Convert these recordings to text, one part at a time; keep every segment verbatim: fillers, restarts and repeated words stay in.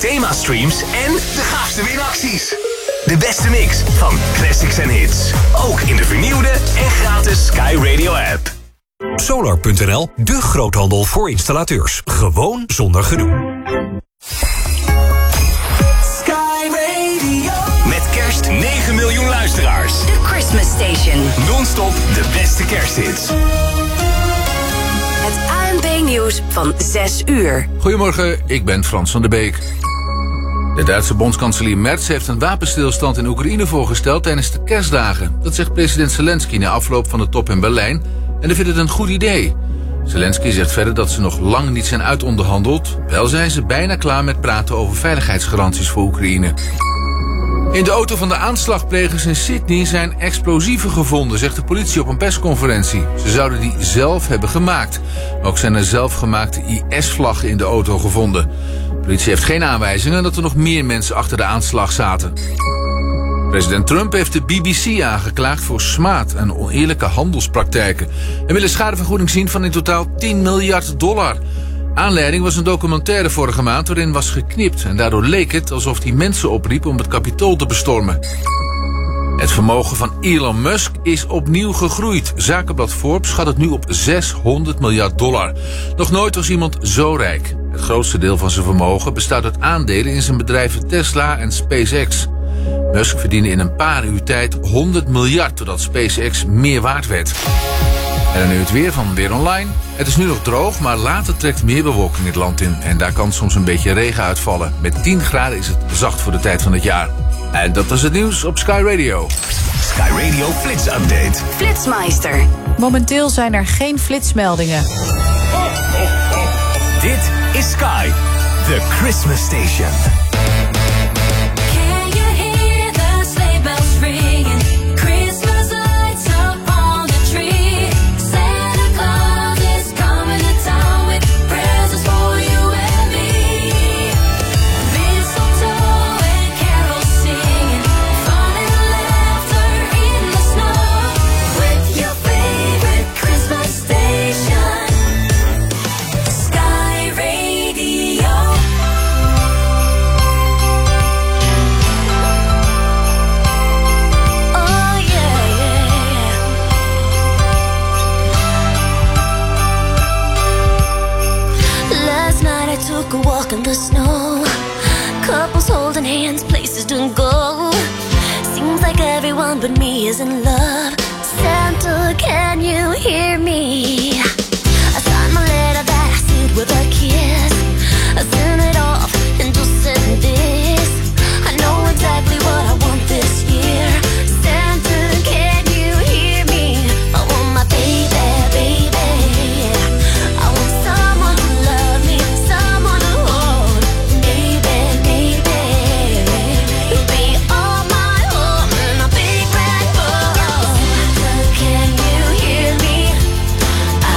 themastreams en de gaafste winacties. De beste mix van classics en hits. Ook in de vernieuwde en gratis Sky Radio app. Solar punt n l, de groothandel voor installateurs. Gewoon zonder gedoe. Sky Radio. Met kerst negen miljoen luisteraars. The Christmas Station. Non-stop de beste kersthits. Het A N P-nieuws van zes uur. Goedemorgen, ik ben Frans van der Beek. De Duitse bondskanselier Merz heeft een wapenstilstand in Oekraïne voorgesteld tijdens de kerstdagen. Dat zegt president Zelensky na afloop van de top in Berlijn en hij vindt het een goed idee. Zelensky zegt verder dat ze nog lang niet zijn uitonderhandeld. Wel zijn ze bijna klaar met praten over veiligheidsgaranties voor Oekraïne. In de auto van de aanslagplegers in Sydney zijn explosieven gevonden, zegt de politie op een persconferentie. Ze zouden die zelf hebben gemaakt. Ook zijn er zelfgemaakte I S-vlaggen in de auto gevonden. De politie heeft geen aanwijzingen dat er nog meer mensen achter de aanslag zaten. President Trump heeft de B B C aangeklaagd voor smaad en oneerlijke handelspraktijken. Hij wil een schadevergoeding zien van in totaal tien miljard dollar. Aanleiding was een documentaire vorige maand waarin was geknipt en daardoor leek het alsof hij mensen opriep om het Capitool te bestormen. Het vermogen van Elon Musk is opnieuw gegroeid. Zakenblad Forbes schat het nu op zeshonderd miljard dollar. Nog nooit was iemand zo rijk. Het grootste deel van zijn vermogen bestaat uit aandelen in zijn bedrijven Tesla en SpaceX. Musk verdiende in een paar uur tijd honderd miljard totdat SpaceX meer waard werd. En dan nu het weer van Weer Online. Het is nu nog droog, maar later trekt meer bewolking het land in. En daar kan soms een beetje regen uitvallen. Met tien graden is het zacht voor de tijd van het jaar. En dat was het nieuws op Sky Radio. Sky Radio Flits Update. Flitsmeister. Momenteel zijn er geen flitsmeldingen. Dit is Sky, the Christmas Station. In the snow, couples holding hands, places to go. Seems like everyone but me is in love. Santa, can you hear me? I signed my letter that I sealed with a kiss. I sent it off and just said this. I know exactly what I want this year. Santa, can you hear me? I want my baby, baby. I want someone to love me, someone to hold. Baby, baby, you'll be all my home in a big red bowl. Santa, can you hear me? I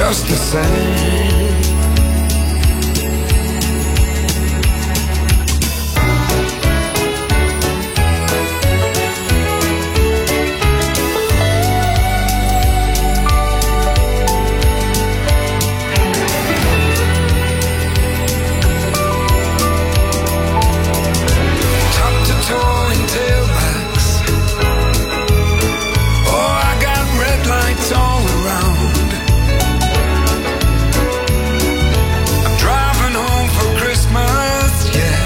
just the same. All around. I'm driving home for Christmas, yeah.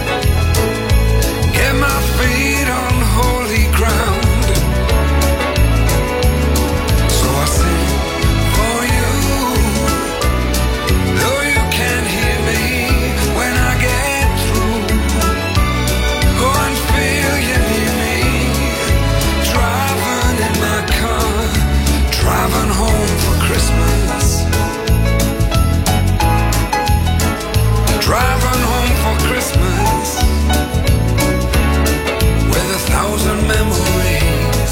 Get my feet on holy ground. So I sing for you, though you can't hear me when I get through. Go and feel you near me, driving in my car. Driving home for Christmas. Driving home for Christmas. With a thousand memories.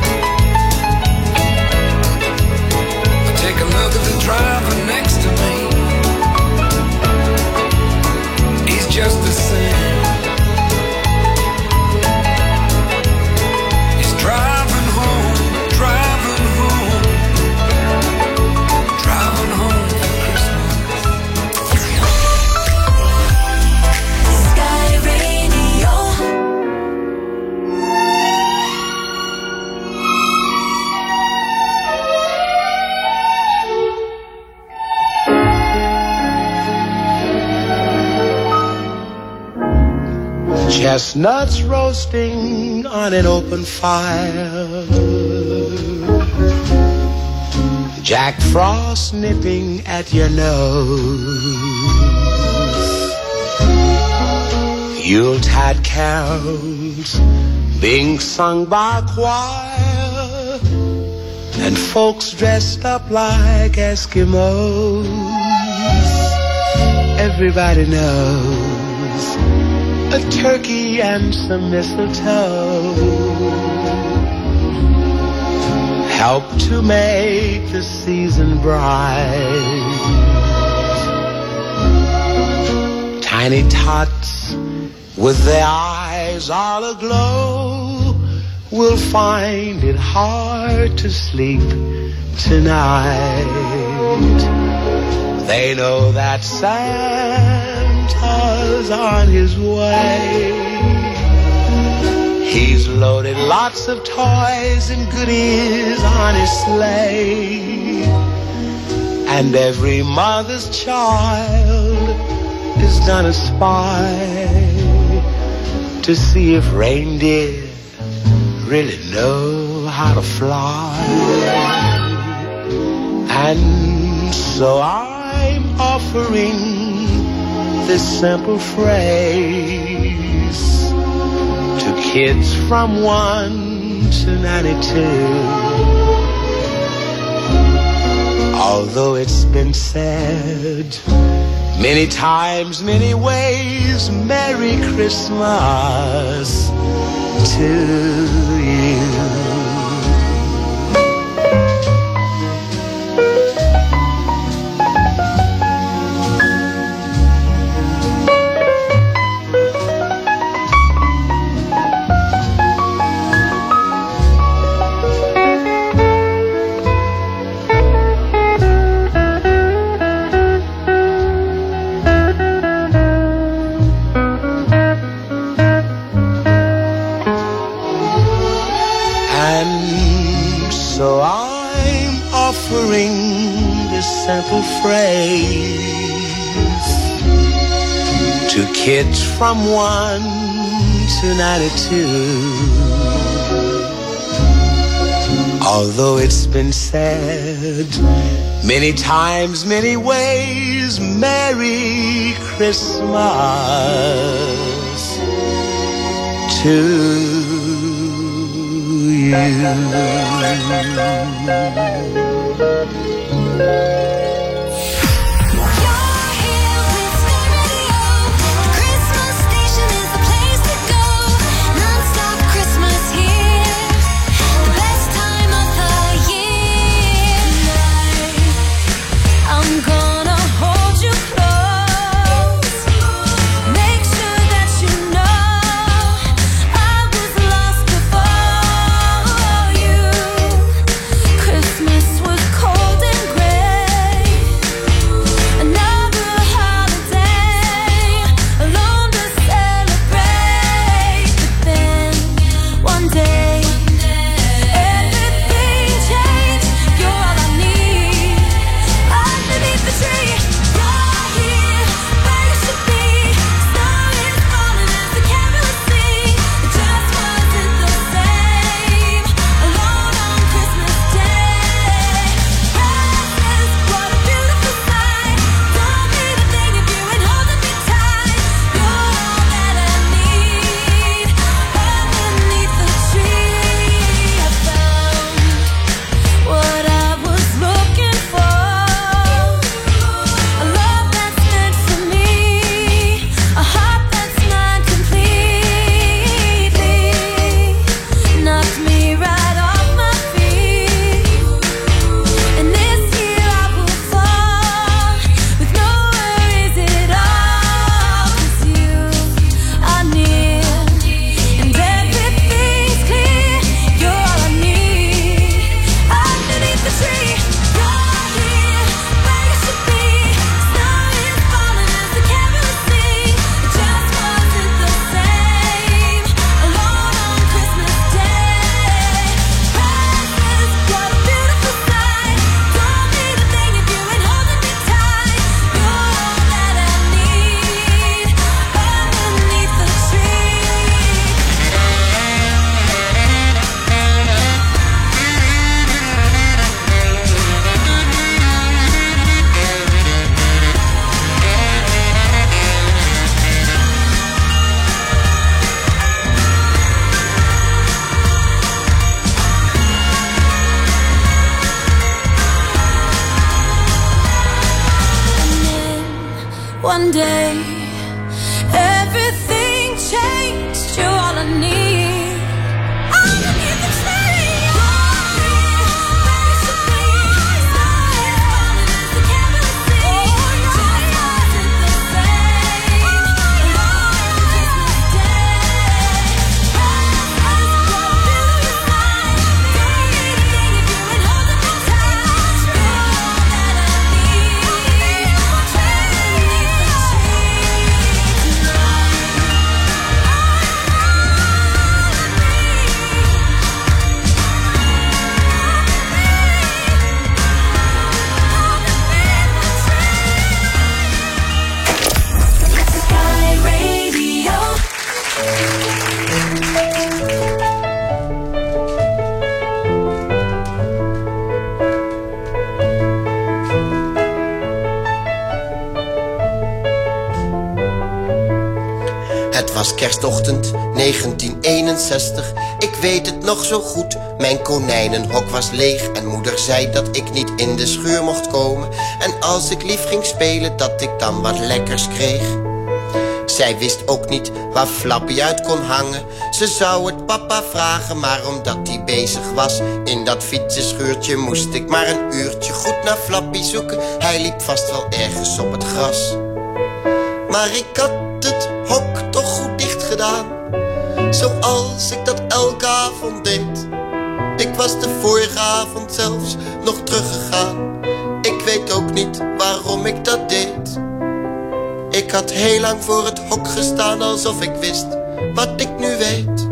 I take a look at the driver next to me. He's just the same. He's driving home, driving home. Chestnuts roasting on an open fire, Jack Frost nipping at your nose, Yuletide carols being sung by a choir, and folks dressed up like Eskimos. Everybody knows a turkey and some mistletoe help to make the season bright. Tiny tots with their eyes all aglow will find it hard to sleep tonight. They know that Santa's on his way. He's loaded lots of toys and goodies on his sleigh, and every mother's child is gonna spy to see if reindeer really know how to fly. And so I'm offering this simple phrase to kids from one to ninety-two. Although it's been said many times, many ways, Merry Christmas to you. This simple phrase to kids from one to ninety-two. Although it's been said many times, many ways, Merry Christmas to you. One day, everything changed. You're all I need. All I need to say. Het was kerstochtend negentien eenenzestig. Ik weet het nog zo goed. Mijn konijnenhok was leeg en moeder zei dat ik niet in de schuur mocht komen. En als ik lief ging spelen dat ik dan wat lekkers kreeg. Zij wist ook niet waar Flappy uit kon hangen. Ze zou het papa vragen, maar omdat hij bezig was in dat fietsenschuurtje moest ik maar een uurtje goed naar Flappy zoeken. Hij liep vast wel ergens op het gras. Maar ik had het hok toch goed dicht gedaan, zoals ik dat elke avond deed. Ik was de vorige avond zelfs nog teruggegaan. Ik weet ook niet waarom ik dat deed. Ik had heel lang voor het hok gestaan, alsof ik wist wat ik nu weet.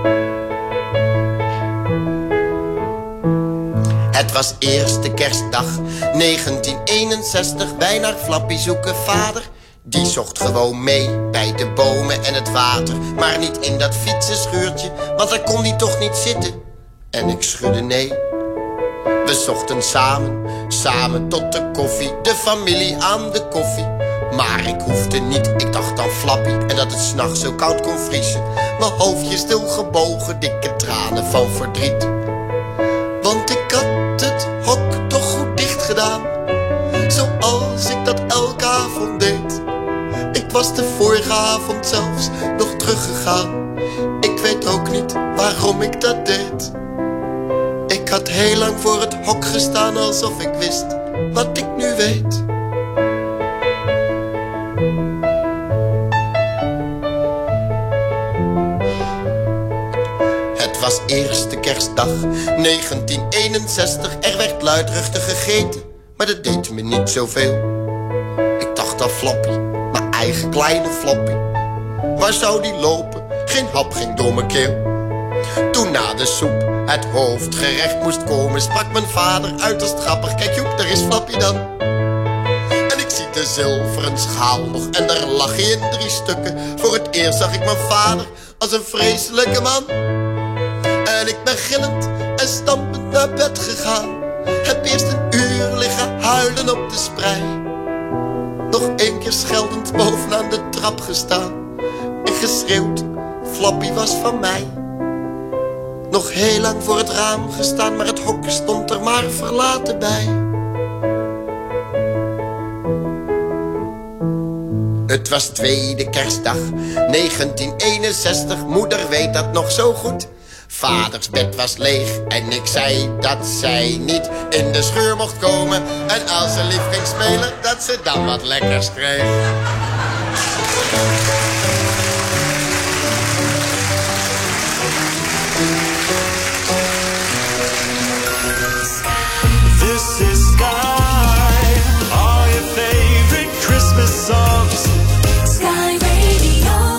Het was eerste kerstdag negentien eenenzestig. Wij naar Flappy zoeken vader. Die zocht gewoon mee bij de bomen en het water, maar niet in dat fietsenschuurtje, want daar kon hij toch niet zitten. En ik schudde nee. We zochten samen, samen tot de koffie, de familie aan de koffie. Maar ik hoefde niet, ik dacht aan Flappy en dat het 's nachts zo koud kon vriezen. Mijn hoofdje stil gebogen, dikke tranen van verdriet. Want ik had het hok toch goed dicht gedaan, zoals ik dat elke avond deed. Ik was de vorige avond zelfs nog teruggegaan. Ik weet ook niet waarom ik dat deed. Ik had heel lang voor het hok gestaan, alsof ik wist wat ik nu weet. Het was eerste kerstdag negentien eenenzestig. Er werd luidruchtig gegeten, maar dat deed me niet zoveel. Ik dacht aan Flappy, mijn eigen kleine Flappy. Waar zou die lopen? Geen hap ging door mijn keel. Toen na de soep het hoofdgerecht moest komen, sprak mijn vader uiterst grappig: kijk Joep, daar is Flappy dan. En ik zie de zilveren schaal nog en daar lag hij in drie stukken. Voor het eerst zag ik mijn vader als een vreselijke man. En ik ben gillend en stampend naar bed gegaan. Heb eerst een uur liggen huilen op de sprei. Nog één keer scheldend bovenaan de trap gestaan en geschreeuwd: Flappy was van mij. Nog heel lang voor het raam gestaan, maar het hok stond er maar verlaten bij. Het was tweede kerstdag negentien eenenzestig. Moeder weet dat nog zo goed. Vaders bed was leeg en ik zei dat zij niet in de schuur mocht komen. En als ze lief ging spelen, dat ze dan wat lekkers kreeg. This is Sky, all your favorite Christmas songs. Sky Radio.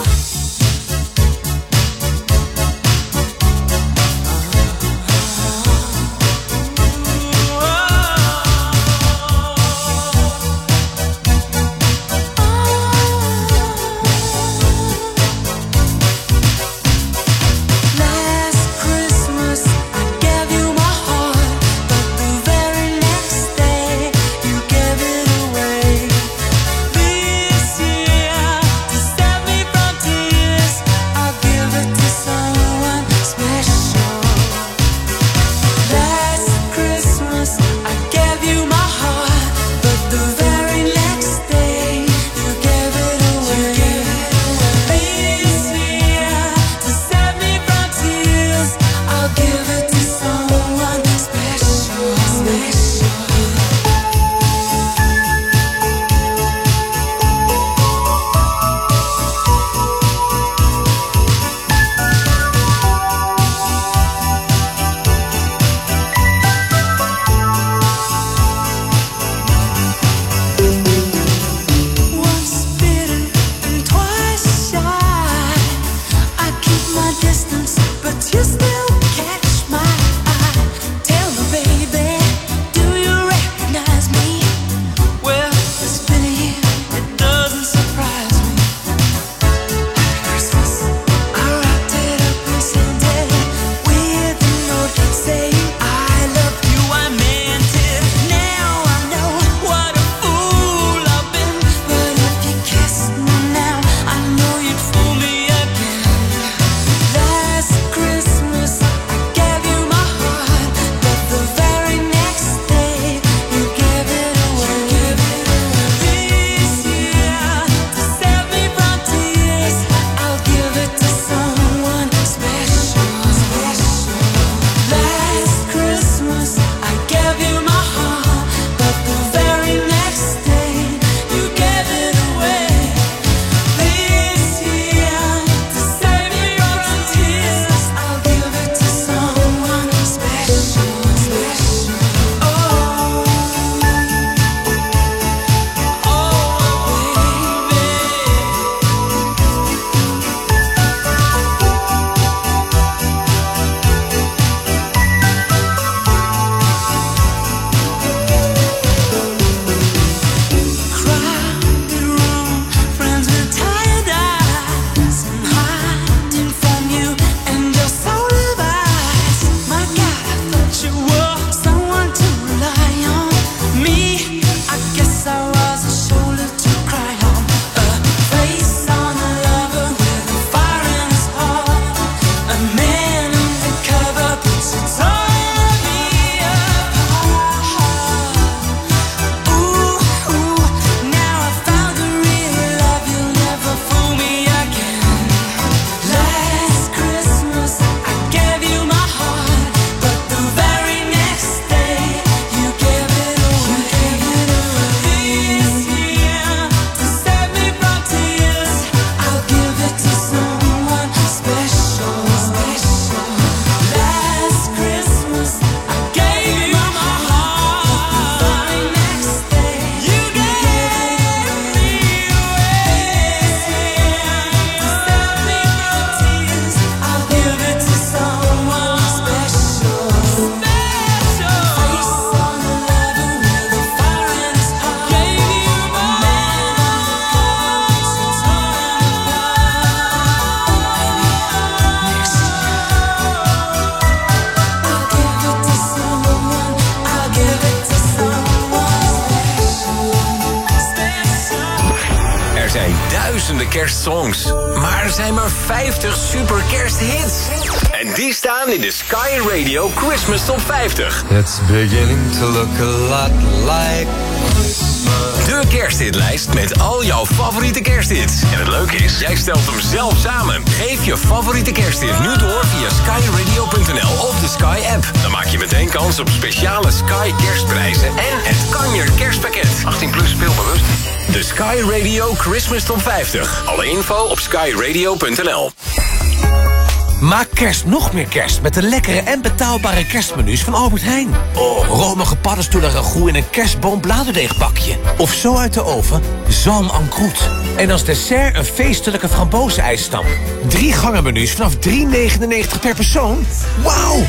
kerstsongs. Maar er zijn maar vijftig super kersthits. En die staan in de Sky Radio Christmas Top vijftig. It's beginning to look a lot like Christmas. De kersthitlijst met al jouw favoriete kersthits. En het leuke is, jij stelt hem zelf samen. Geef je favoriete kersthit nu door via sky radio punt n l of de Sky app. Dan maak je meteen kans op speciale Sky kerstprijzen en het Kanjer kerstpakket. achttien plus speelbewust. De Sky Radio Christmas Top vijftig. Alle info op sky radio punt n l. Maak kerst nog meer kerst met de lekkere en betaalbare kerstmenu's van Albert Heijn. Oh, romige paddenstoelen ragout in een kerstboom bladerdeegbakje. Of zo uit de oven, zalm en croûte. En als dessert een feestelijke frambozenijsstam. Drie gangenmenu's vanaf drie negenennegentig per persoon. Wauw!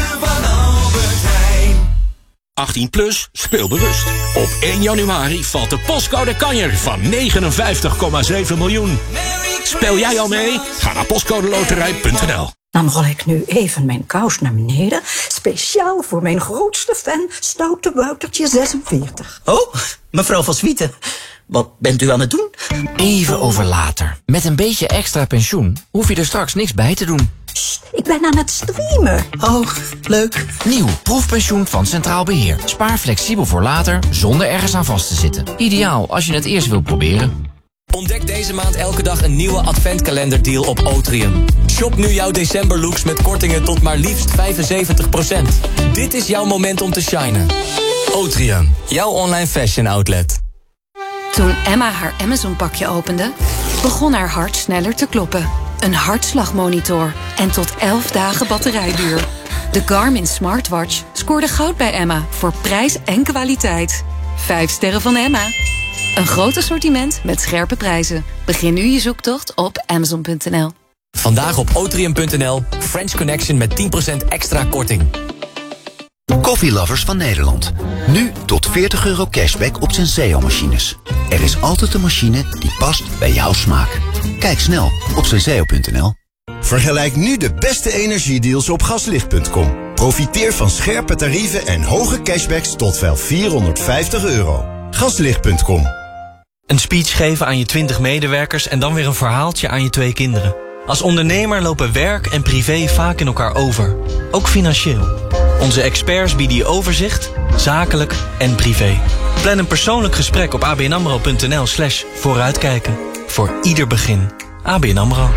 achttien plus, speel bewust. Op één januari valt de postcode kanjer van negenenvijftig komma zeven miljoen. Speel jij al mee? Ga naar postcodeloterij punt n l. Dan rol ik nu even mijn kous naar beneden. Speciaal voor mijn grootste fan, Stoute Woutertje zesenveertig. Oh, mevrouw van Swieten. Wat bent u aan het doen? Even over later. Met een beetje extra pensioen hoef je er straks niks bij te doen. Sst, ik ben aan het streamen. Oh, leuk. Nieuw proefpensioen van Centraal Beheer. Spaar flexibel voor later, zonder ergens aan vast te zitten. Ideaal als je het eerst wilt proberen. Ontdek deze maand elke dag een nieuwe adventkalenderdeal op Otrium. Shop nu jouw decemberlooks met kortingen tot maar liefst vijfenzeventig procent. Dit is jouw moment om te shinen. Otrium, jouw online fashion outlet. Toen Emma haar Amazon-pakje opende, begon haar hart sneller te kloppen. Een hartslagmonitor en tot elf dagen batterijduur. De Garmin Smartwatch scoorde goud bij Emma voor prijs en kwaliteit. Vijf sterren van Emma. Een groot assortiment met scherpe prijzen. Begin nu je zoektocht op amazon punt n l. Vandaag op otrium punt n l. French Connection met tien procent extra korting. Coffeelovers van Nederland. Nu tot veertig euro cashback op Senseo-machines. Er is altijd een machine die past bij jouw smaak. Kijk snel op senseo punt n l. Vergelijk nu de beste energiedeals op gaslicht punt com. Profiteer van scherpe tarieven en hoge cashbacks tot wel vierhonderdvijftig euro. gaslicht punt com. Een speech geven aan je twintig medewerkers en dan weer een verhaaltje aan je twee kinderen. Als ondernemer lopen werk en privé vaak in elkaar over. Ook financieel. Onze experts bieden je overzicht, zakelijk en privé. Plan een persoonlijk gesprek op abnamro punt n l slash vooruitkijken. Voor ieder begin. A B N AMRO.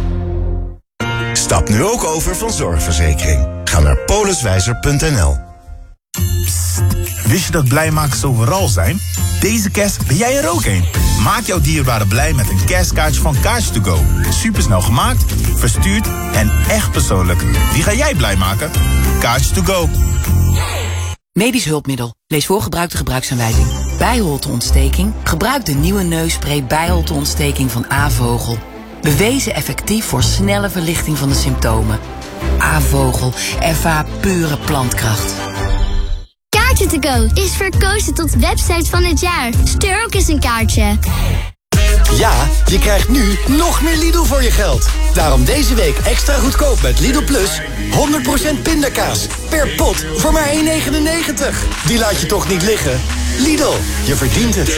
Stap nu ook over van zorgverzekering. Ga naar poliswijzer punt n l. Wist je dat blijmakers overal zijn? Deze kerst ben jij er ook een. Maak jouw dierbare blij met een kerstkaartje van Kaartje to Go. Supersnel gemaakt, verstuurd en echt persoonlijk. Wie ga jij blij maken? Kaartje to Go. Medisch hulpmiddel. Lees voor gebruik de gebruiksaanwijzing. Bijholteontsteking. Gebruik de nieuwe neusspray bijholteontsteking van A-Vogel. Bewezen effectief voor snelle verlichting van de symptomen. A-Vogel. Ervaar pure plantkracht. Kaartje to Go is verkozen tot website van het jaar. Stuur ook eens een kaartje. Ja, je krijgt nu nog meer Lidl voor je geld. Daarom deze week extra goedkoop met Lidl Plus. honderd procent pindakaas. Per pot voor maar één negenennegentig. Die laat je toch niet liggen? Lidl, je verdient het.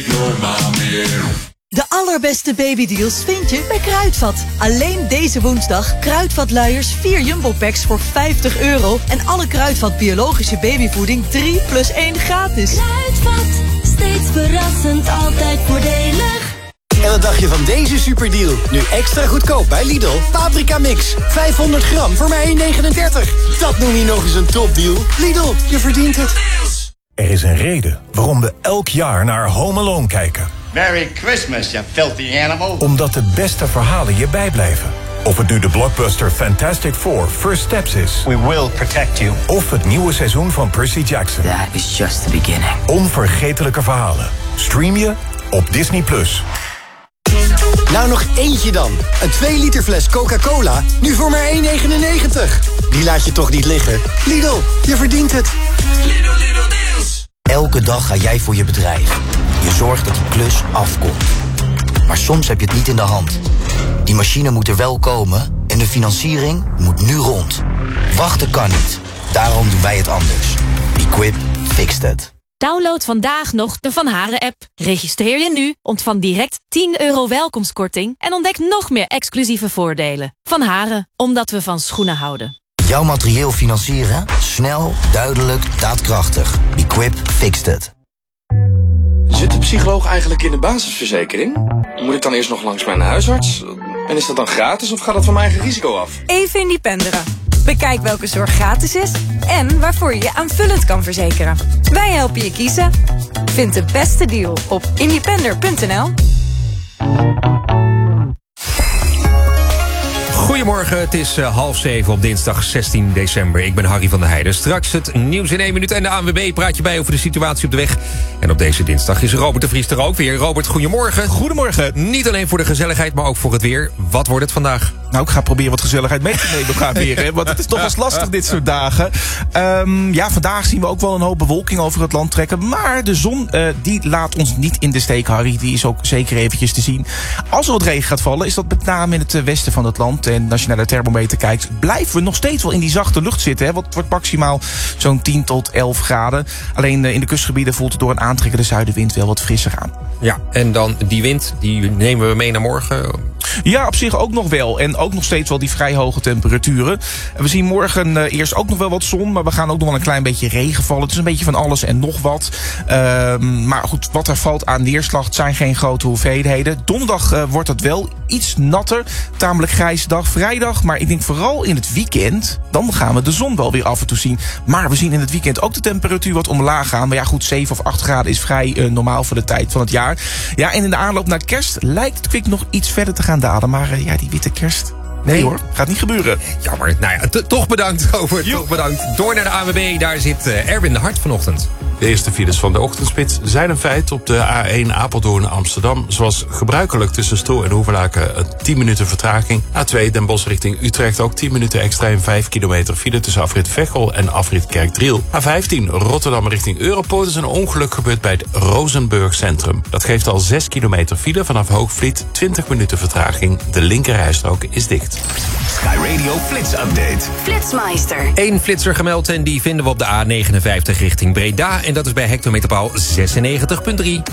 De allerbeste babydeals vind je bij Kruidvat. Alleen deze woensdag Kruidvat luiers vier Jumbo Packs voor vijftig euro. En alle Kruidvat biologische babyvoeding drie plus één gratis. Kruidvat, steeds verrassend, altijd voordelig. En wat dacht je van deze superdeal? Nu extra goedkoop bij Lidl. Paprika mix. vijfhonderd gram voor maar één negenendertig. Dat noem je nog eens een topdeal. Lidl, je verdient het. Er is een reden waarom we elk jaar naar Home Alone kijken. Merry Christmas, you filthy animal. Omdat de beste verhalen je bijblijven. Of het nu de blockbuster Fantastic Four First Steps is. We will protect you. Of het nieuwe seizoen van Percy Jackson. That is just the beginning. Onvergetelijke verhalen. Stream je op Disney Plus. Nou nog eentje dan. Een twee liter fles Coca-Cola, nu voor maar één negenennegentig. Die laat je toch niet liggen? Lidl, je verdient het. Lidl, Lidl deals. Elke dag ga jij voor je bedrijf. Je zorgt dat die klus afkomt. Maar soms heb je het niet in de hand. Die machine moet er wel komen en de financiering moet nu rond. Wachten kan niet. Daarom doen wij het anders. Equip fixed it. Download vandaag nog de Van Haren-app. Registreer je nu, ontvang direct tien euro welkomstkorting... en ontdek nog meer exclusieve voordelen. Van Haren, omdat we van schoenen houden. Jouw materieel financieren? Snel, duidelijk, daadkrachtig. Equip fixt het. Zit de psycholoog eigenlijk in de basisverzekering? Moet ik dan eerst nog langs mijn huisarts? En is dat dan gratis of gaat dat van mijn eigen risico af? Even independeren. Bekijk welke zorg gratis is en waarvoor je je aanvullend kan verzekeren. Wij helpen je kiezen. Vind de beste deal op independer punt n l. Goedemorgen, het is uh, half zeven op dinsdag zestien december. Ik ben Harry van der Heijden. Straks het nieuws in één minuut en de A N W B praat je bij over de situatie op de weg. En op deze dinsdag is Robert de Vries er ook weer. Robert, goedemorgen. Goedemorgen. Niet alleen voor de gezelligheid, maar ook voor het weer. Wat wordt het vandaag? Nou, ik ga proberen wat gezelligheid mee te nemen gaan weer. Hè, want het is toch wel eens lastig dit soort dagen. Um, ja, vandaag zien we ook wel een hoop bewolking over het land trekken. Maar de zon, uh, die laat ons niet in de steek, Harry. Die is ook zeker eventjes te zien. Als er wat regen gaat vallen, is dat met name in het westen van het land. En als je naar de thermometer kijkt, blijven we nog steeds wel in die zachte lucht zitten. Hè? Het wordt maximaal zo'n tien tot elf graden. Alleen uh, in de kustgebieden voelt het door een aantrekkende zuidenwind wel wat frisser aan. Ja, en dan die wind, die nemen we mee naar morgen. Ja, op zich ook nog wel. En ook nog steeds wel die vrij hoge temperaturen. We zien morgen uh, eerst ook nog wel wat zon, maar we gaan ook nog wel een klein beetje regen vallen. Het is een beetje van alles en nog wat. Uh, maar goed, wat er valt aan neerslag, het zijn geen grote hoeveelheden. Donderdag uh, wordt het wel iets natter. Tamelijk grijze dag. Vrijdag, maar ik denk vooral in het weekend, dan gaan we de zon wel weer af en toe zien. Maar we zien in het weekend ook de temperatuur wat omlaag gaan. Maar ja goed, zeven of acht graden is vrij uh, normaal voor de tijd van het jaar. Ja, en in de aanloop naar kerst lijkt het kwik nog iets verder te gaan dalen. Maar uh, ja, die witte kerst... Nee, nee hoor, gaat niet gebeuren. Jammer. Nou ja, t- toch bedankt, Robert. Toch bedankt. Door naar de A N W B, daar zit uh, Erwin de Hart vanochtend. De eerste files van de ochtendspits zijn een feit op de A één Apeldoorn-Amsterdam. Zoals gebruikelijk tussen Stroe en Hoevelaken een tien minuten vertraging. A twee Den Bosch richting Utrecht ook tien minuten extra en vijf kilometer file tussen afrit Veghel en afrit Kerkdriel. A vijftien Rotterdam richting Europoort is een ongeluk gebeurd bij het Rozenburg Centrum. Dat geeft al zes kilometer file vanaf Hoogvliet, twintig minuten vertraging. De linkerrijstrook is dicht. Sky Radio Flits Update. Flitsmeister. Eén flitser gemeld en die vinden we op de A negenenvijftig richting Breda. En dat is bij hectometerpaal zesennegentig komma drie.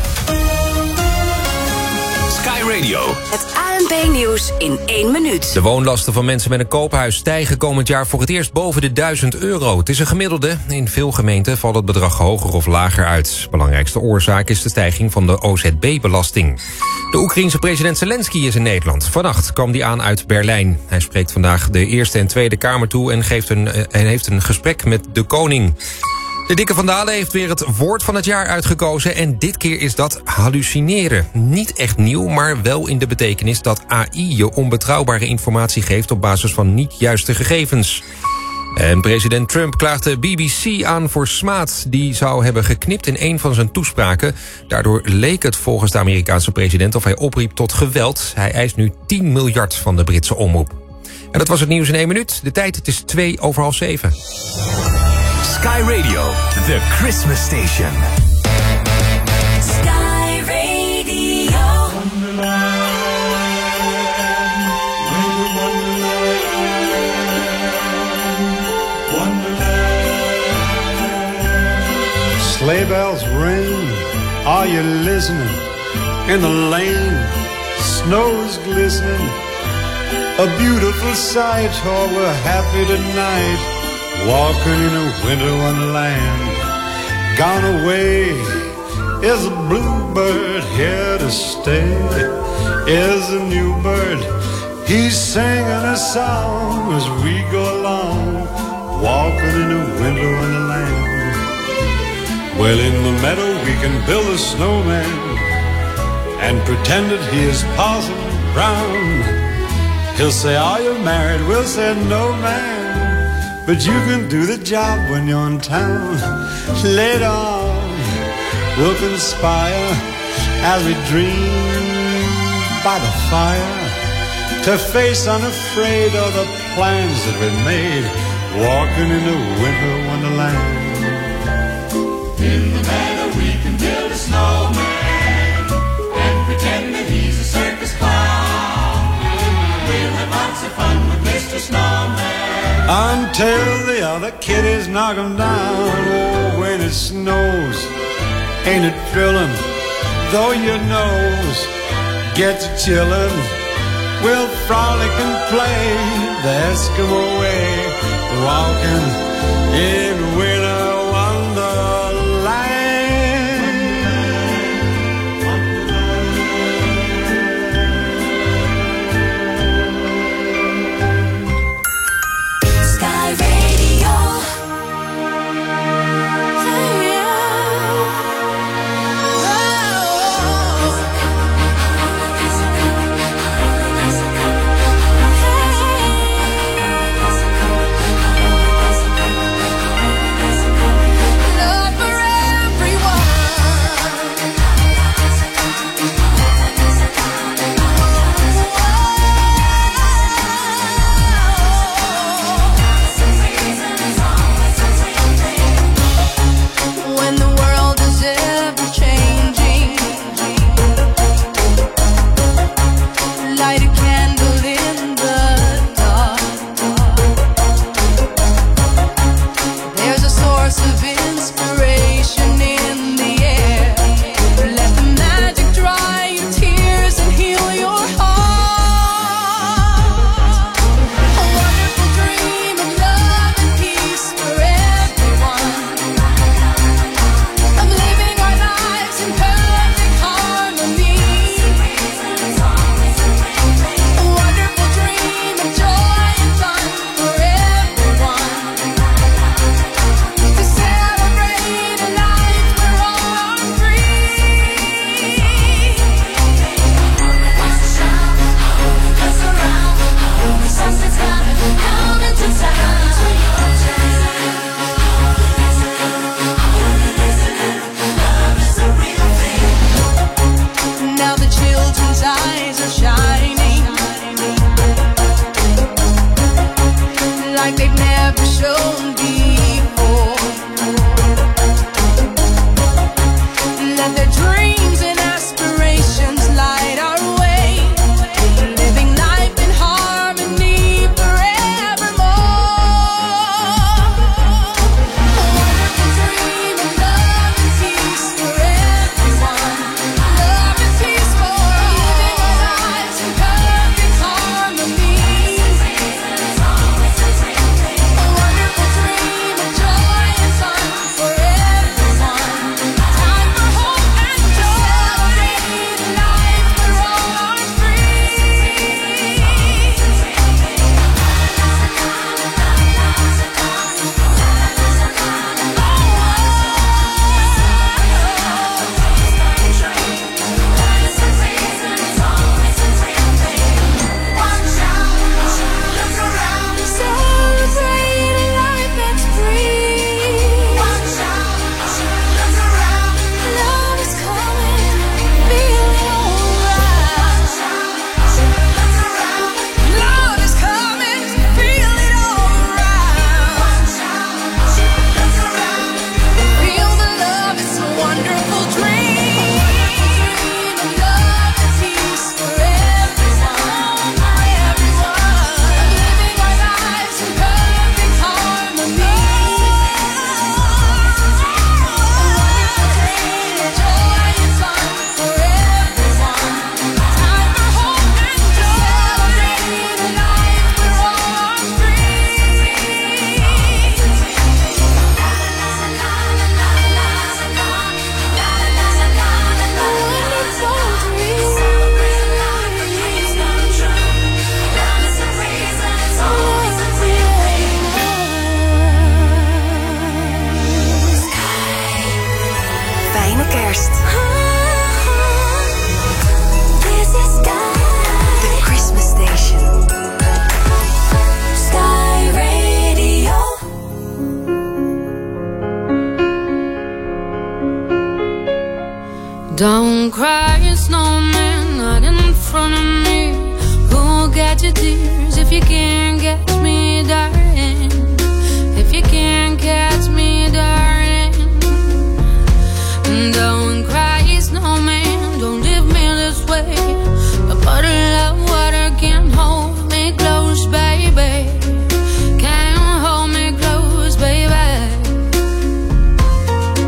Sky Radio. Het A N P-nieuws in één minuut. De woonlasten van mensen met een koophuis stijgen komend jaar voor het eerst boven de duizend euro. Het is een gemiddelde. In veel gemeenten valt het bedrag hoger of lager uit. Belangrijkste oorzaak is de stijging van de O Z B-belasting. De Oekraïense president Zelensky is in Nederland. Vannacht kwam hij aan uit Berlijn. Hij spreekt vandaag de Eerste en Tweede Kamer toe en, geeft een, en heeft een gesprek met de koning. De Dikke Van Dalen heeft weer het woord van het jaar uitgekozen. En dit keer is dat hallucineren. Niet echt nieuw, maar wel in de betekenis dat A I je onbetrouwbare informatie geeft op basis van niet juiste gegevens. En president Trump klaagt de B B C aan voor smaad. Die zou hebben geknipt in een van zijn toespraken. Daardoor leek het volgens de Amerikaanse president of hij opriep tot geweld. Hij eist nu tien miljard van de Britse omroep. En dat was het nieuws in één minuut. De tijd, het is twee over half zeven. Sky Radio, the Christmas station. Sky Radio. Sleigh bells ring, are you listening? In the lane, snow's glistening. A beautiful sight, oh we're happy tonight. Walking in a winter wonderland. Gone away is a bluebird, here to stay is a new bird. He's singing a song as we go along, walking in a winter wonderland. Well, in the meadow we can build a snowman and pretend that he is Parson Brown. He'll say, are you married? We'll say, no, man. But you can do the job when you're in town. Later on, we'll conspire as we dream by the fire to face unafraid all the plans that we made, walking in a winter wonderland. In the meadow we can build a snowman and pretend that he's a circus clown. We'll have lots of fun with Mister Snowman until the other kiddies knock him down. Oh, when it snows. Ain't it thrilling? Though your nose gets chillin', we'll frolic and play the Eskimo way, walking in winter wonderland. Sky Radio. Don't cry, snowman, not in front of me. Who'll get your tears if you can't catch me, darling? If you can't catch me, darling. Don't cry, snowman, don't leave me this way. A bottle of water can't hold me close, baby. Can't hold me close, baby.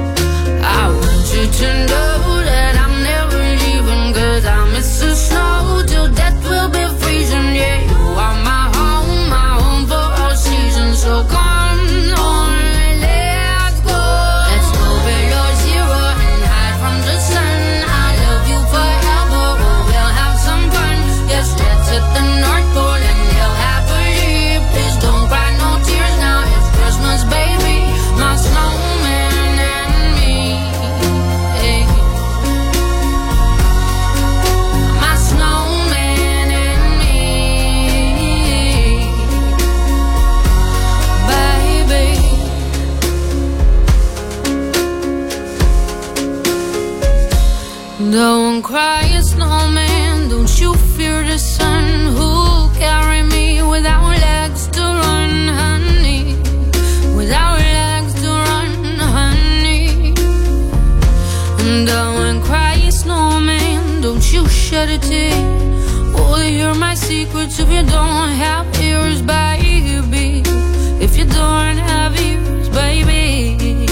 Don't cry, snowman, don't you fear the sun. Who'll carry me without legs to run, honey? Without legs to run, honey. And don't cry, snowman, don't you shed a tear. Will you hear my secrets if you don't have ears, baby? If you don't have ears, baby.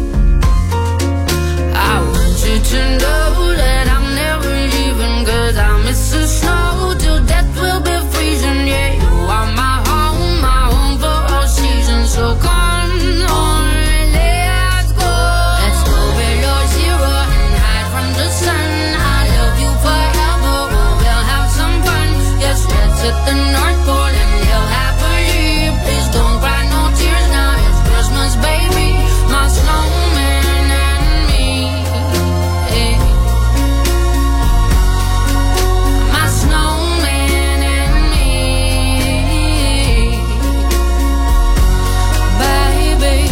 I want you to know that I'm never leaving, 'cause I miss the snow till death will be freezing. Yeah, you are my home, my home for all seasons. So come on, let's go. Let's go below zero and hide from the sun. I love you forever, we'll have some fun. Yes, let's hit the North Pole and live happily. Please don't cry, no tears now, it's Christmas, baby. My snowman and me, eh. My snowman and me, baby.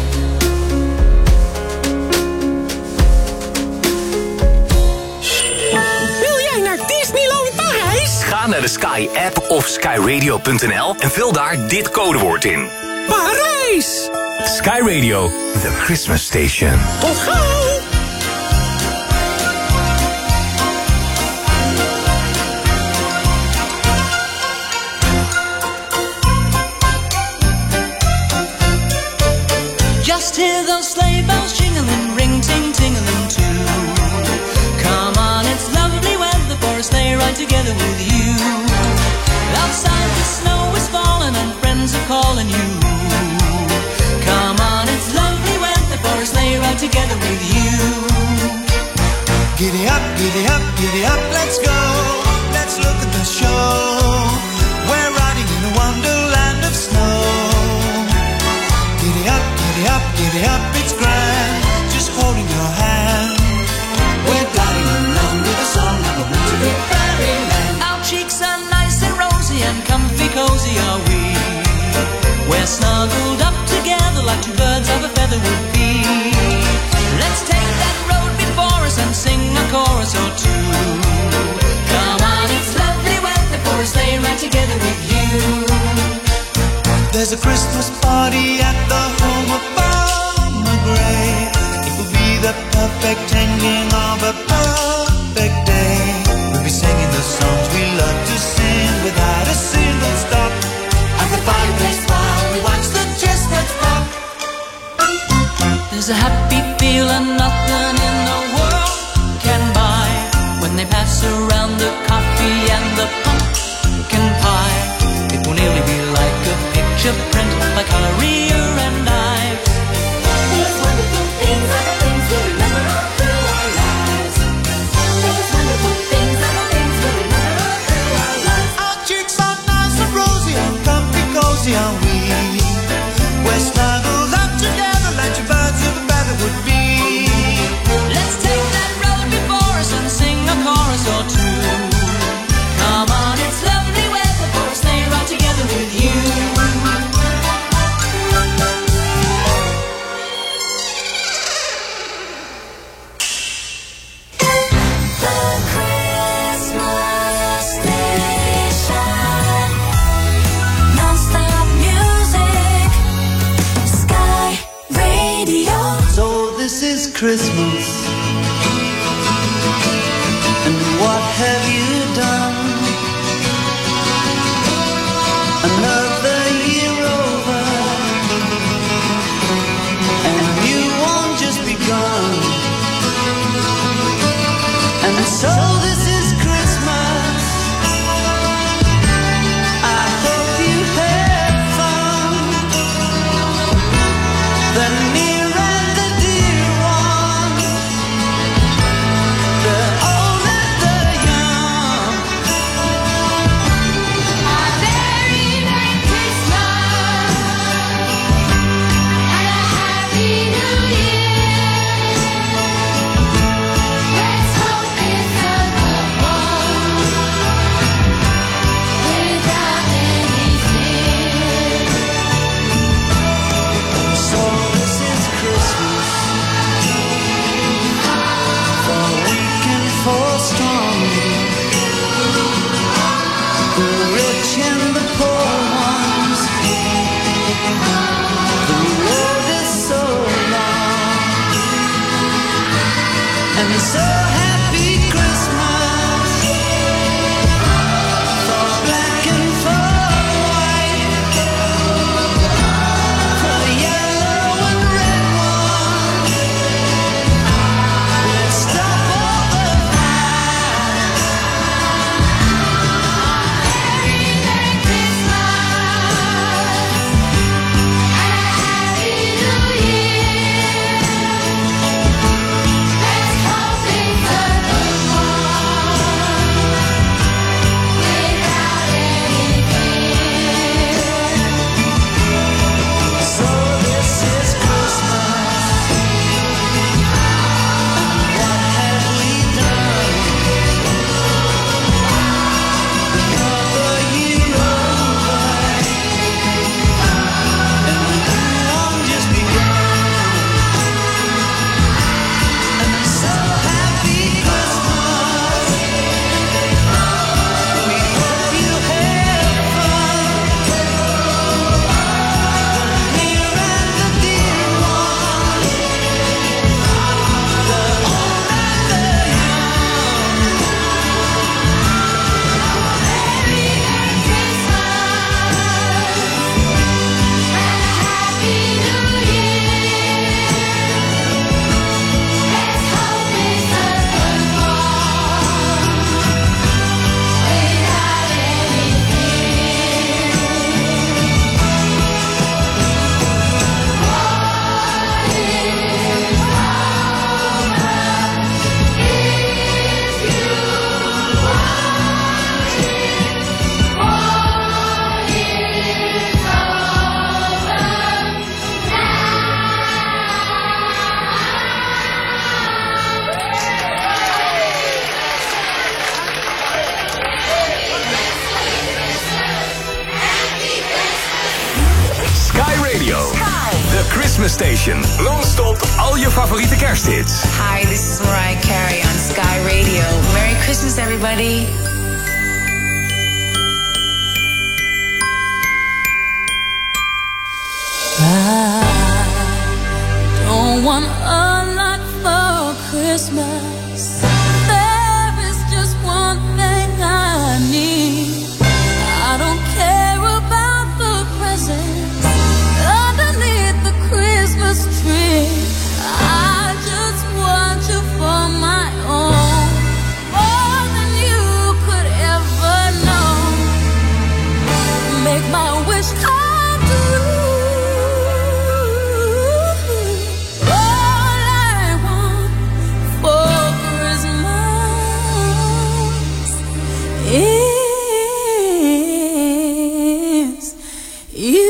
Wil jij naar Disneyland Parijs? Ga naar de Sky app of sky radio punt n l en vul daar dit codewoord in. Parijs! Sky Radio, the Christmas station. Tot gauw! Just hear those sleigh bells jingling, ring ting tingling too. Come on, it's lovely weather for a sleigh ride together with you. Outside the snow is falling and friends are calling you. Come on, it's lovely weather for a sleigh ride together with you. Giddy up, giddy up, giddy up, let's go. Let's look at the show. We're riding in a wonderland of snow. Giddy up, giddy up, giddy up, it's grand. Just holding your hand. We're gliding along with the song of a wintry fairyland. Our cheeks are nice and rosy and comfy cozy are we. We're snuggled up together like two birds of a feather would be. Let's take that road before us and sing a chorus or two. Come on, it's lovely weather for a sleigh ride together with you. There's a Christmas party at the home of Farmer Gray. It will be the perfect ending of a perfect day. We'll be singing the songs we love to sing without a single stop. At the fireplace while we watch the chestnuts pop. There's a happy feeling nothing in the world can buy when they pass around the coffee and the pumpkin pie. It will nearly be like a picture print by Currier and Ives. These wonderful things are the things we remember all through our lives. These wonderful things are the things we remember all through our lives. Our cheeks are nice and rosy and comfy cozy are we. We're snuggled up together like two birds of a feather would be. Let's take that road before us and sing a chorus or two. Come on, it's lovely weather for a sleigh ride together with you. Non-stop music, Sky Radio. So this is Christmas, and what have you done? Another year over, and you won't just begun. And so this is Christmas. I hope you had fun. The near and the dear one. Christmas Station. Non-stop al je favoriete kersthits. Hi, this is Mariah Carey on Sky Radio. Merry Christmas, everybody. I don't want a lot for Christmas. There is just one thing I need. I don't care about the presents underneath the Christmas tree. I just want you for my own, more than you could ever know. Make my wish come true. Is you.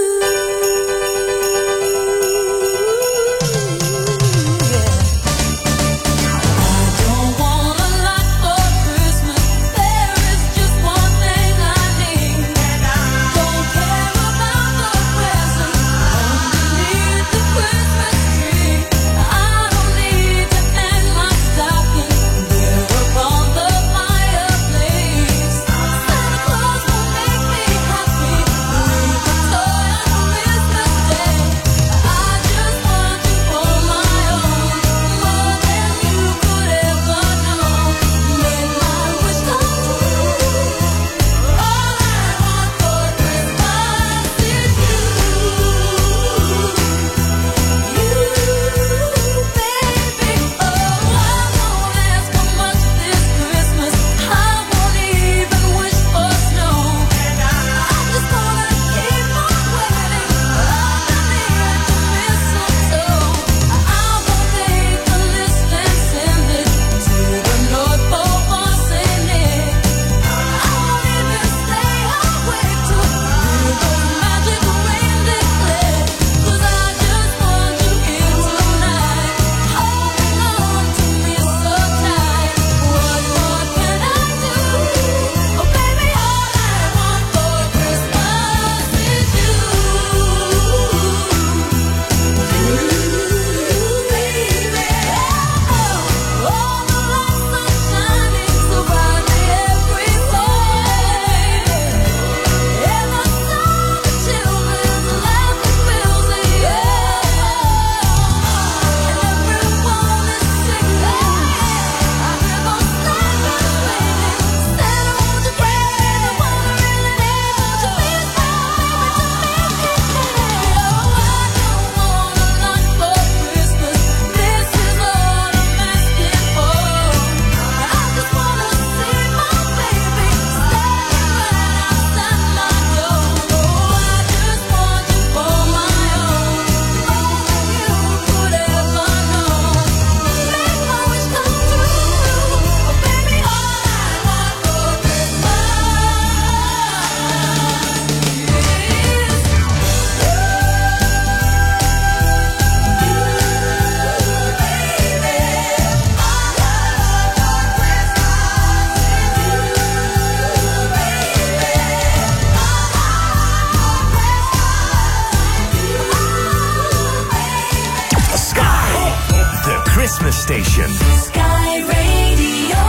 Christmas Station. Sky Radio.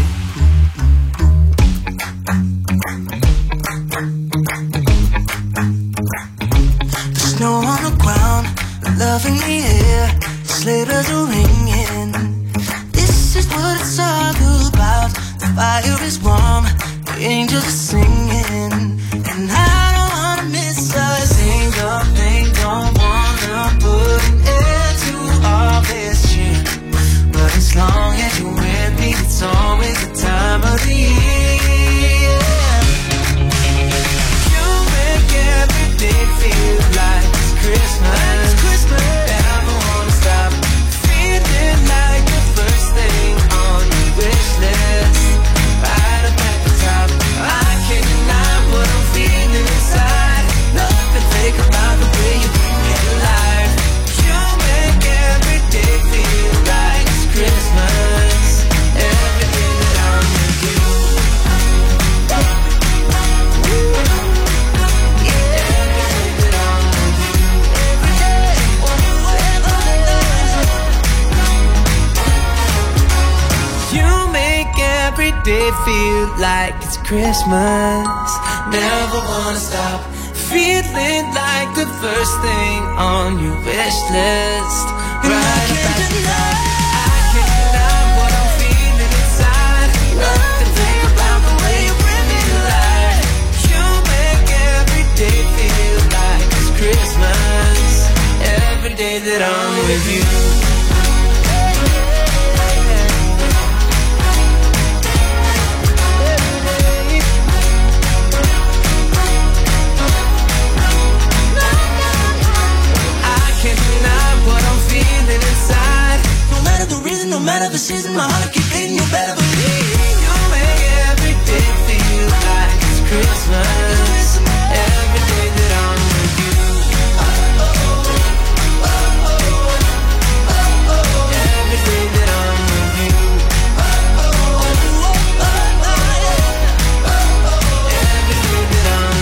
The snow on the ground, love in the air, sleigh bells are ringing. This is what it's all about. The fire is warm, the angels are singing, and I don't wanna miss a single thing. Don't wanna put an end to all this cheer, but as long as you're with me, it's always the time of the year. You make every day feel like it's Christmas. It's Christmas. Never wanna stop feeling like the first thing on your wish list, right up at the top. I can't deny what I'm feeling. feel like it's Christmas. Never wanna stop feeling like the first thing on your wish list. Right about now, I can't deny what I'm feeling inside. Nothing think about the way you bring me to life. You make every day feel like it's Christmas. Every day that I'm with you. No matter the season, my heart keep beating. You better believe you make every day feel like it's Christmas. Every day that I'm with you. Oh, oh, oh, oh, oh, oh. Every day that I'm with you. Oh, oh, oh, oh, oh, oh. Every day that I'm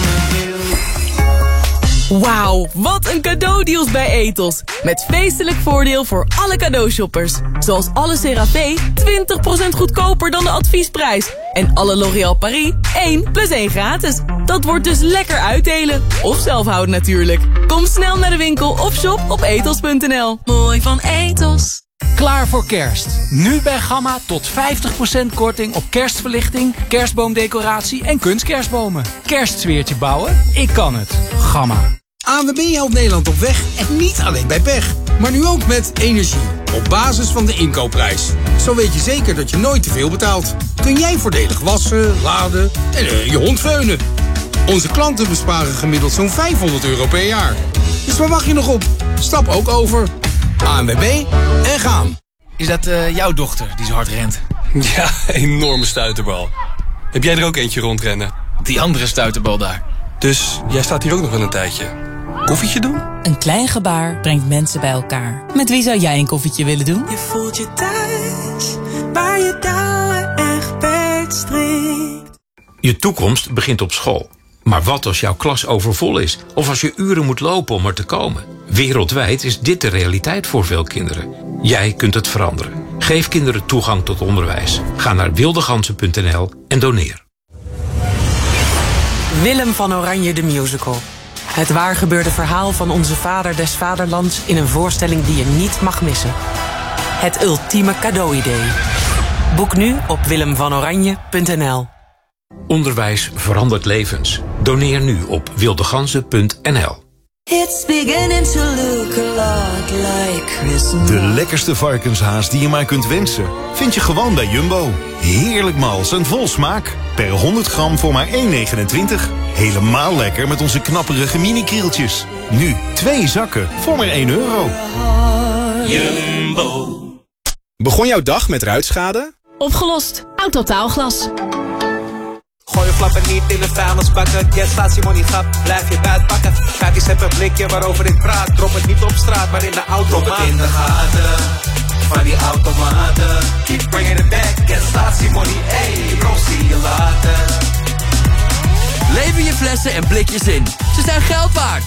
with you. Wauw, wat een cadeaudeals bij Ethos. Met feestelijk voordeel voor alle cadeaushoppers. Zoals alle CeraVe twintig procent goedkoper dan de adviesprijs. En alle L'Oréal Paris één plus één gratis. Dat wordt dus lekker uitdelen. Of zelf houden natuurlijk. Kom snel naar de winkel of shop op ethos punt n l. Mooi van Ethos. Klaar voor kerst. Nu bij Gamma tot vijftig procent korting op kerstverlichting, kerstboomdecoratie en kunstkerstbomen. Kerstsfeertje bouwen? Ik kan het. Gamma. A N W B helpt Nederland op weg en niet alleen bij pech. Maar nu ook met energie. Op basis van de inkoopprijs. Zo weet je zeker dat je nooit te veel betaalt. Kun jij voordelig wassen, laden en uh, je hond veunen. Onze klanten besparen gemiddeld zo'n vijfhonderd euro per jaar. Dus waar wacht je nog op? Stap ook over. A N W B en gaan. Is dat uh, jouw dochter die zo hard rent? Ja, enorme stuiterbal. Heb jij er ook eentje rondrennen? Die andere stuiterbal daar. Dus jij staat hier ook nog wel een tijdje. Koffietje doen? Een klein gebaar brengt mensen bij elkaar. Met wie zou jij een koffietje willen doen? Je voelt je thuis, waar je touwen echt beetstrikt. Je toekomst begint op school. Maar wat als jouw klas overvol is? Of als je uren moet lopen om er te komen? Wereldwijd is dit de realiteit voor veel kinderen. Jij kunt het veranderen. Geef kinderen toegang tot onderwijs. Ga naar wildegansen punt n l en doneer. Willem van Oranje de musical. Het waargebeurde verhaal van onze vader des vaderlands in een voorstelling die je niet mag missen. Het ultieme cadeauidee. Boek nu op willem van oranje punt n l. Onderwijs verandert levens. Doneer nu op wildegansen punt n l. It's beginning to look a lot like Christmas. De lekkerste varkenshaas die je maar kunt wensen, vind je gewoon bij Jumbo. Heerlijk mals en vol smaak. Per honderd gram voor maar één negenentwintig. Helemaal lekker met onze knapperige mini-krieltjes. Nu twee zakken voor maar één euro. Jumbo. Begon jouw dag met ruitschade? Opgelost. Autotaalglas. Gooi je flappen niet in de vuilnisbakken. Ja, statiemoney grap, blijf je buitpakken. Kijk eens even een blikje waarover ik praat. Drop het niet op straat, maar in de automaat. Drop het in de gaten van die automaten. Keep bringing it back, ja, statiemoney, ey. Bro, zie je later. Lever je flessen en blikjes in. Ze zijn geld waard.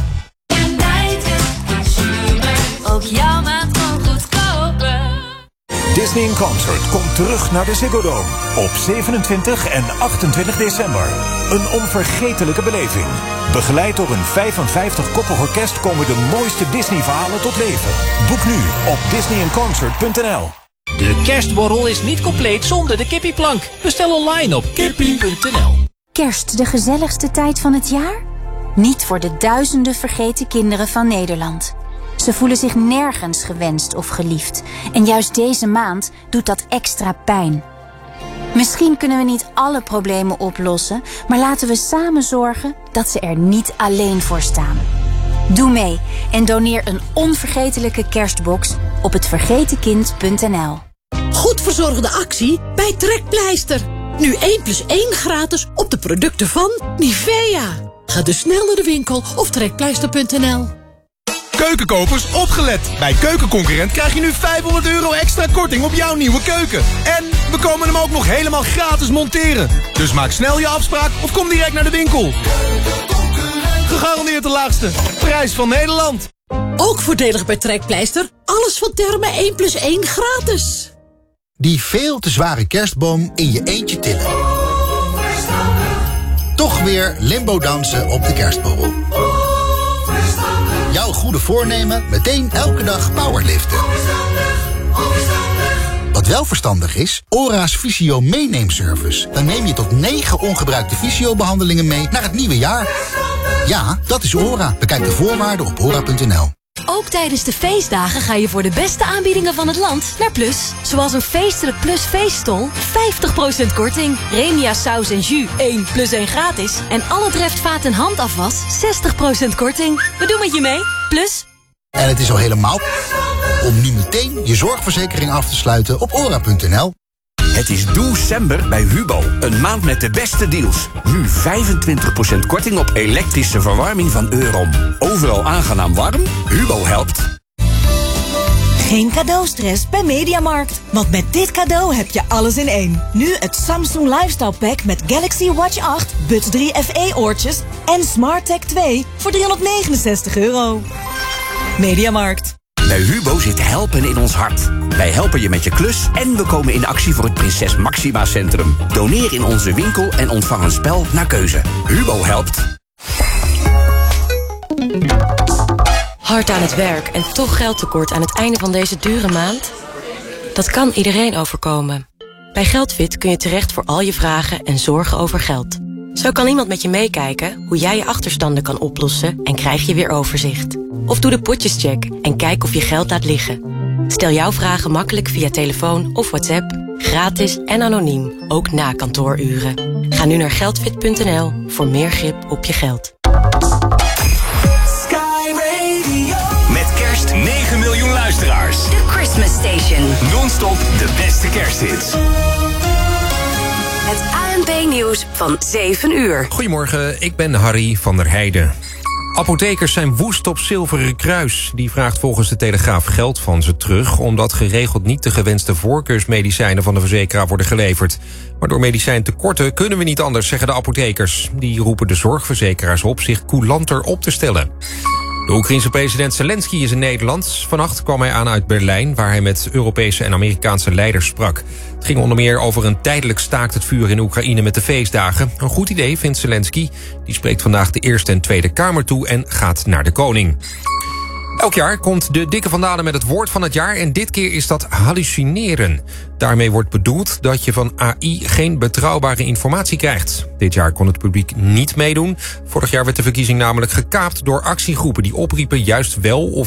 United Consumer. Ook jouw maand kan goedkoper. Disney in Concert komt terug naar de Ziggo Dome op zevenentwintig en achtentwintig december. Een onvergetelijke beleving. Begeleid door een vijfenvijftig-koppig orkest komen de mooiste Disney-verhalen tot leven. Boek nu op disney in concert punt n l. De kerstborrel is niet compleet zonder de kippieplank. Bestel online op kippie punt n l. Kerst de gezelligste tijd van het jaar? Niet voor de duizenden vergeten kinderen van Nederland. Ze voelen zich nergens gewenst of geliefd. En juist deze maand doet dat extra pijn. Misschien kunnen we niet alle problemen oplossen, maar laten we samen zorgen dat ze er niet alleen voor staan. Doe mee en doneer een onvergetelijke kerstbox op het vergeten kind punt n l. Goed verzorgde actie bij Trekpleister. Nu één plus één gratis op de producten van Nivea. Ga dus snel naar de winkel of trekpleister punt n l. Keukenkopers, opgelet! Bij Keukenconcurrent krijg je nu vijfhonderd euro extra korting op jouw nieuwe keuken. En we komen hem ook nog helemaal gratis monteren. Dus maak snel je afspraak of kom direct naar de winkel. Gegarandeerd de laagste prijs van Nederland. Ook voordelig bij Trekpleister. Alles van Therme één plus één gratis. die veel te zware kerstboom in je eentje tillen. Toch weer limbo dansen op de kerstborrel. Jouw goede voornemen, meteen elke dag powerliften. Wat wel verstandig is, Ora's Visio meeneemservice. Dan neem je tot negen ongebruikte visio-behandelingen mee naar het nieuwe jaar. Ja, dat is Ora. Bekijk de voorwaarden op ora punt n l. Ook tijdens de feestdagen ga je voor de beste aanbiedingen van het land naar Plus. Zoals een feestelijk Plus feeststol, vijftig procent korting. Remia saus en jus, één plus één gratis. En alle Dreft vaat en handafwas, zestig procent korting. We doen met je mee, Plus. En het is al helemaal om nu meteen je zorgverzekering af te sluiten op ora punt n l. Het is Doecember bij Hubo. Een maand met de beste deals. Nu vijfentwintig procent korting op elektrische verwarming van Euron. Overal aangenaam warm? Hubo helpt. Geen cadeaustress bij Mediamarkt. Want met dit cadeau heb je alles in één. Nu het Samsung Lifestyle Pack met Galaxy Watch acht, Buds drie F E-oortjes en Smart Tag twee voor driehonderdnegenenzestig euro. Mediamarkt. Bij Hubo zit helpen in ons hart. Wij helpen je met je klus en we komen in actie voor het Prinses Maxima Centrum. Doneer in onze winkel en ontvang een spel naar keuze. Hubo helpt. Hard aan het werk en toch geldtekort aan het einde van deze dure maand? Dat kan iedereen overkomen. Bij Geldfit kun je terecht voor al je vragen en zorgen over geld. Zo kan iemand met je meekijken hoe jij je achterstanden kan oplossen en krijg je weer overzicht. Of doe de potjescheck en kijk of je geld laat liggen. Stel jouw vragen makkelijk via telefoon of WhatsApp, gratis en anoniem, ook na kantooruren. Ga nu naar geldfit punt n l voor meer grip op je geld. Sky Radio. Met kerst negen miljoen luisteraars. The Christmas Station. Non-stop de beste kersthits. Het A N P-nieuws van zeven uur. Goedemorgen, ik ben Harry van der Heijden. Apothekers zijn woest op Zilveren Kruis. Die vraagt volgens de Telegraaf geld van ze terug, omdat geregeld niet de gewenste voorkeursmedicijnen van de verzekeraar worden geleverd. Maar door medicijntekorten kunnen we niet anders, zeggen de apothekers. Die roepen de zorgverzekeraars op zich coulanter op te stellen. De Oekraïense president Zelensky is in Nederland. Vannacht kwam hij aan uit Berlijn, waar hij met Europese en Amerikaanse leiders sprak. Het ging onder meer over een tijdelijk staakt het vuur in Oekraïne met de feestdagen. Een goed idee, vindt Zelensky. Die spreekt vandaag de Eerste en Tweede Kamer toe en gaat naar de koning. Elk jaar komt de Dikke Van Dalen met het woord van het jaar en dit keer is dat hallucineren. Daarmee wordt bedoeld dat je van A I geen betrouwbare informatie krijgt. Dit jaar kon het publiek niet meedoen. Vorig jaar werd de verkiezing namelijk gekaapt door actiegroepen die opriepen juist wel of